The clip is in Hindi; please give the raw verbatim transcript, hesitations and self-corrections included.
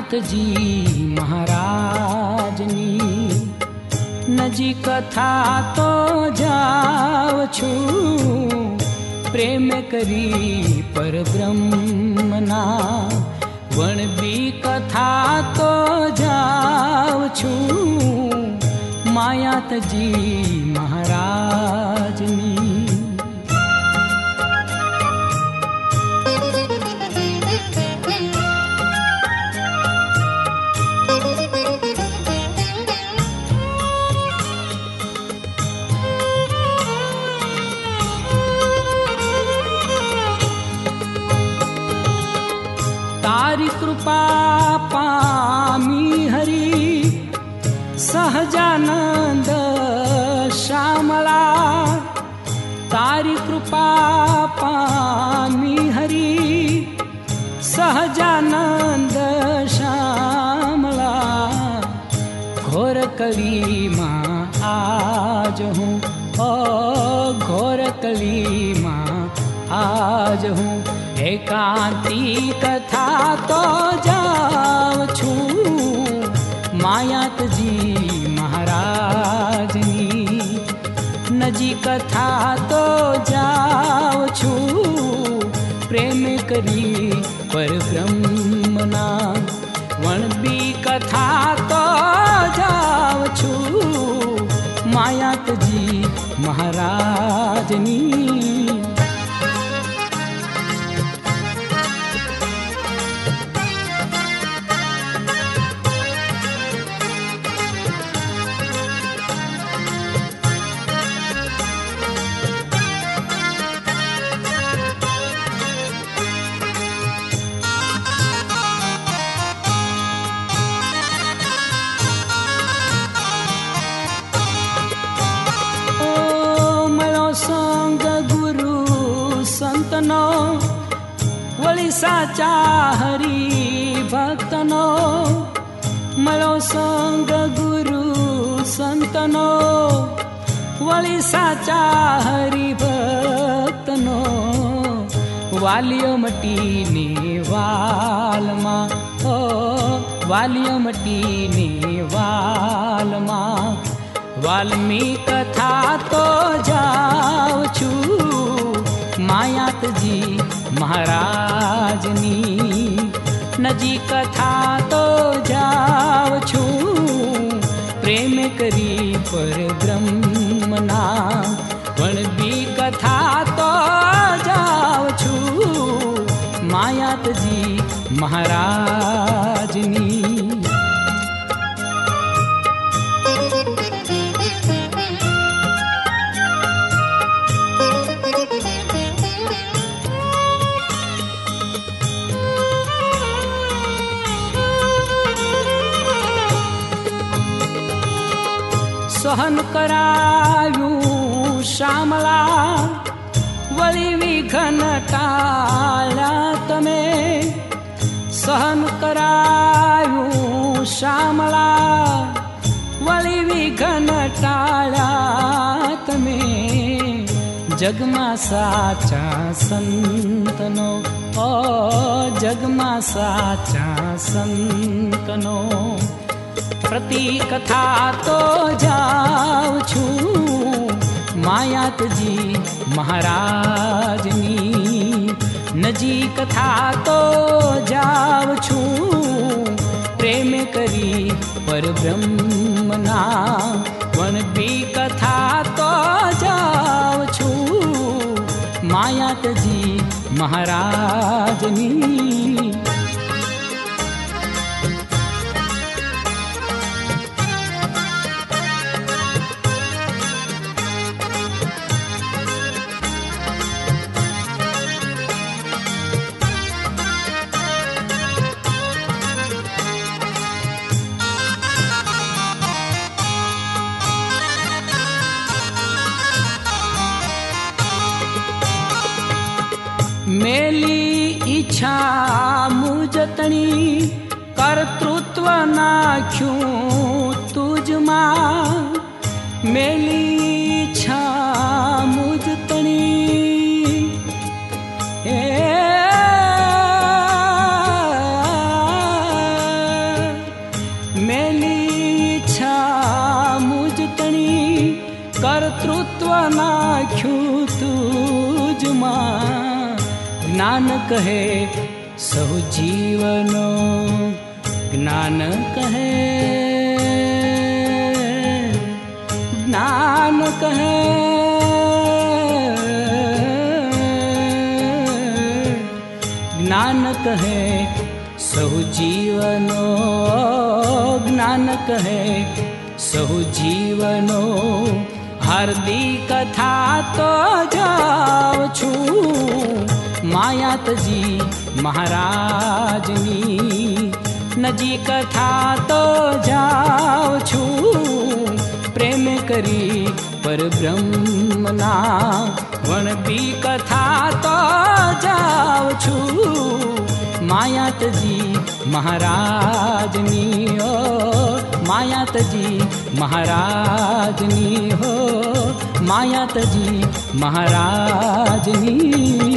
માયાતજી મહારાજની નજી કથા તો જાવ છું પ્રેમ કરી પરબ્રહ્મના વણબી કથા તો જાવ છું માયાતજી મહારાજની तारी कृपा पामी हरि सहजानंद श्यामला तारी कृपा पामी हरि सहजानंद श्यामला घोर कली माँ आज हूँ ओ घोर कली माँ आज हूँ एकांती कथा तो जाव छू मायातजी महाराजनी नजी कथा तो जाव छू प्रेम करी परब्रह्मना वणबी कथा तो जाव छू मायातजी महाराजनी संतनो वली साचा हरि भक्तनो मलो संग गुरु संतनो वली साचा हरि भक्तनो वालियो मटीने वालमा ओ वालियो मटीने वालमा वाल्मी कथा तो जाव छू मायातजी महाराजनी नजी कथा तो जाव छू प्रेम करी परब्रह्मना वणबी कथा तो जाव छू मायातजी महाराजनी सहन करायू श्यामला वली विघन टाळ्या तमे सहन करायू श्यामला वली विघन टाळ्या तमे जगमा साचा संतनो ओ जगमा साचा संतनो प्रति कथा तो जाव छू मायातजी महाराजनी नजी कथा तो जाव छू प्रेम करी परब्रह्मना वणबी कथा तो जाव छू मायातजी महाराजनी मेली इच्छा मुजतणी कर्तृत्व नाख्यू तुझमा मेली इच्छा मुजतणी कहे सहु जीवनो ज्ञान कहे ज्ञान कहे ज्ञान कहे सहु जीवनो ज्ञान कहे सहु जीवनो हरदी कथा तो जाओ छू मायात जी महाराजनी नजी कथा तो जाओ छू प्रेम करी पर ब्रह्मना वण बी कथा तो जाओ छू मायात जी महाराजनी हो मायात जी महाराजनी हो मायात जी महाराजनी।